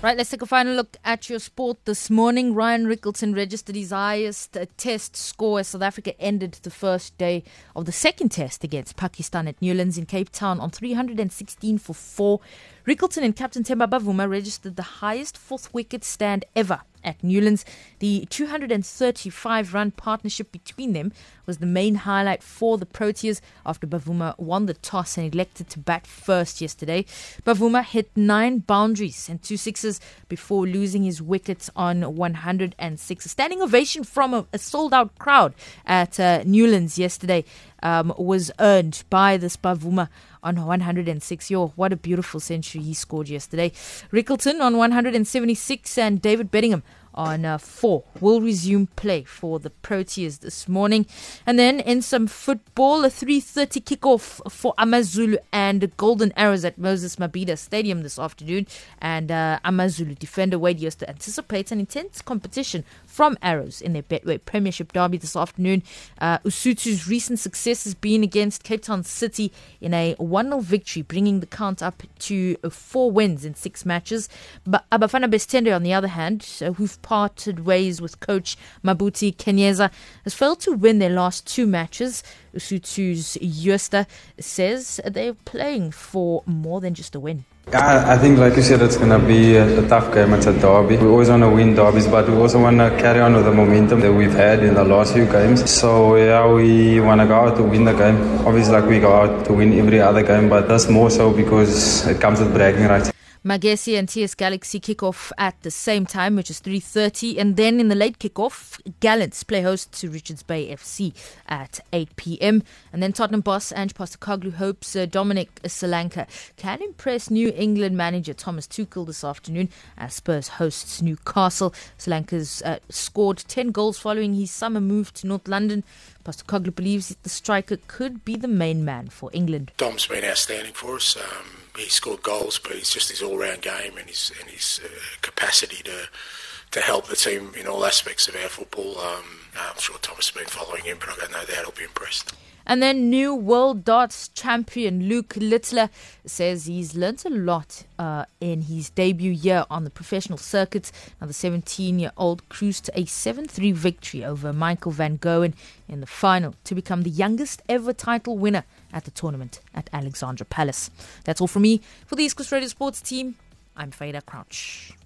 Right, let's take a final look at your sport this morning. Ryan Rickleton registered his highest test score as South Africa ended the first day of the second test against Pakistan at Newlands in Cape Town on 316 for 4. Rickleton and captain Themba Bavuma registered the highest fourth wicket stand ever at Newlands. The 235-run partnership between them was the main highlight for the Proteas after Bavuma won the toss and elected to bat first yesterday. Bavuma hit 9 boundaries and 2 sixes before losing his wickets on 106. A standing ovation from a sold-out crowd at Newlands yesterday was earned by this Bavuma on 106. What a beautiful century he scored yesterday. Rickleton on 176 and David Bedingham on 4 will resume play for the Proteas this morning. And then in some football, a 3:30 kickoff for Amazulu and Golden Arrows at Moses Mabhida Stadium this afternoon. And Amazulu defender Wade Jooste anticipates an intense competition from Arrows in their Betway Premiership derby this afternoon. Usutu's recent success has been against Cape Town City in a 1-0 victory, bringing the count up to 4 wins in 6 matches. But Abafana Bestende, on the other hand, who've parted ways with coach Mabuti Kenyeza, has failed to win their last 2 matches. Usutu's Jooste says they're playing for more than just a win. I think, like you said, it's going to be a tough game. It's a derby. We always want to win derbies, but we also want to carry on with the momentum that we've had in the last few games. So, we want to go out to win the game. Obviously, like we go out to win every other game, but that's more so because it comes with bragging rights. Magesi and TS Galaxy kick off at the same time, which is 3:30. And then in the late kickoff, Gallants play host to Richards Bay FC at 8 p.m. And then Tottenham boss Ange Postecoglou hopes Dominic Solanke can impress New England manager Thomas Tuchel this afternoon as Spurs hosts Newcastle. Solanke's scored 10 goals following his summer move to North London. Postecoglou believes that the striker could be the main man for England. Dom's been outstanding for us. He scored goals, but it's just his all-round game and his capacity to help the team in all aspects of our football. I'm sure Thomas has been following him, but I've got no doubt he'll be impressed. And then new world darts champion Luke Littler says he's learnt a lot in his debut year on the professional circuit. Now the 17-year-old cruised to a 7-3 victory over Michael van Gerwen in the final to become the youngest ever title winner at the tournament at Alexandra Palace. That's all from me. For the East Coast Radio Sports team, I'm Faida Crouch.